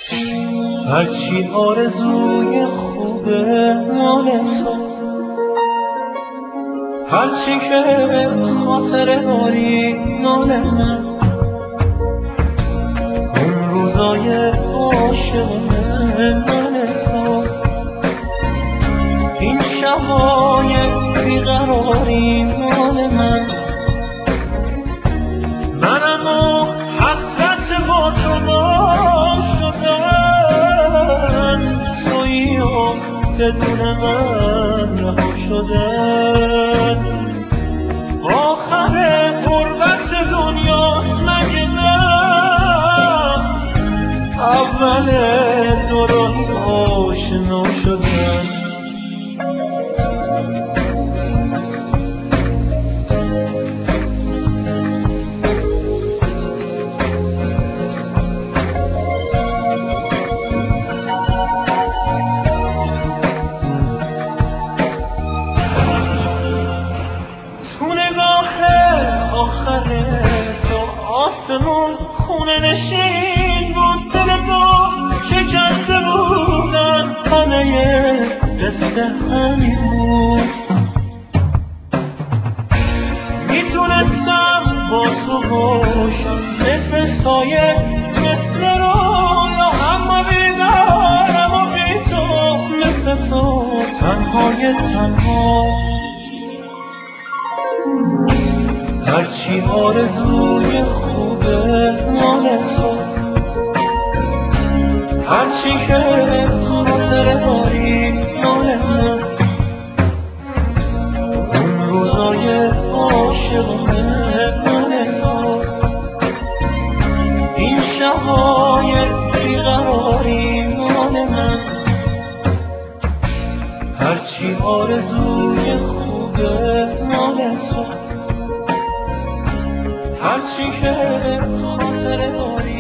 هرچی آرزوی خوبه مال تو، هرچی که خاطره داری مال من. اون روزای عاشقانه مال تو، این شبای بیقراری مال من. منم و حسرت با تو گم شدن، تویی و بدون من رها شدن. آخر غربت دنیاست مگه نه؟ اول دوراهی آشنا شدن. تو نگاه آخر تو آسمون خونه نشین بود. دل تو شکسته بودن، همه قصه همین بود. میتونستم با تو باشم مثل سایه، مثل رویا، اما بیدارم و بی تو، مثل تو تنهای تنها. هرچی آرزوی خوبه مال تو، هرچی که خاطره داری مال من. اون روزای عاشقانه مال تو، این شبای بیقراری مال من. هرچی آرزوی خوبه مال تو، هرچی که خاطره داری